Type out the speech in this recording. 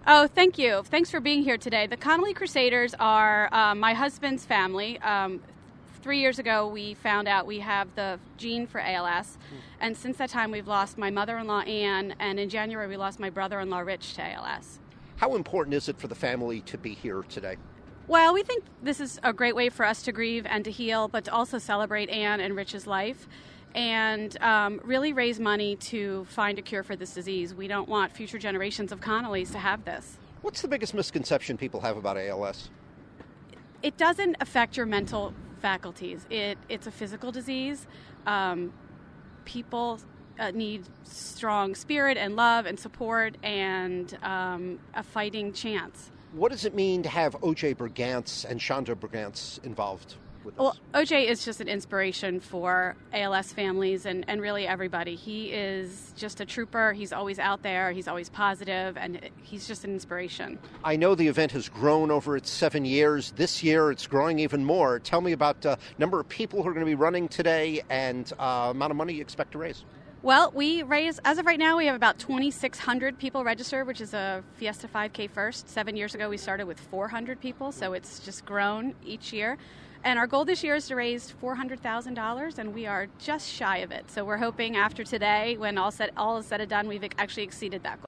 Oh, thank you. Thanks for being here today. The Connolly Crusaders are my husband's family. 3 years ago, we found out we have the gene for ALS, and since that time, we've lost my mother-in-law, Anne, and in January, we lost my brother-in-law, Rich, to ALS. How important is it for the family to be here today? Well, we think this is a great way for us to grieve and to heal, but to also celebrate Anne and Rich's life and really raise money to find a cure for this disease. We don't want future generations of Connollys to have this. What's the biggest misconception people have about ALS? It doesn't affect your mental faculties. It's a physical disease. People need strong spirit and love and support and a fighting chance. What does it mean to have O.J. Brigance and Chanda Brigance involved with us? Well, O.J. is just an inspiration for ALS families and really everybody. He is just a trooper. He's always out there. He's always positive, and he's just an inspiration. I know the event has grown over its 7 years. This year, it's growing even more. Tell me about the number of people who are going to be running today and amount of money you expect to raise. Well, as of right now, we have about 2,600 people registered, which is a Fiesta 5K first. 7 years ago, we started with 400 people, so it's just grown each year. And our goal this year is to raise $400,000, and we are just shy of it. So we're hoping after today, when all is said and done, we've actually exceeded that goal.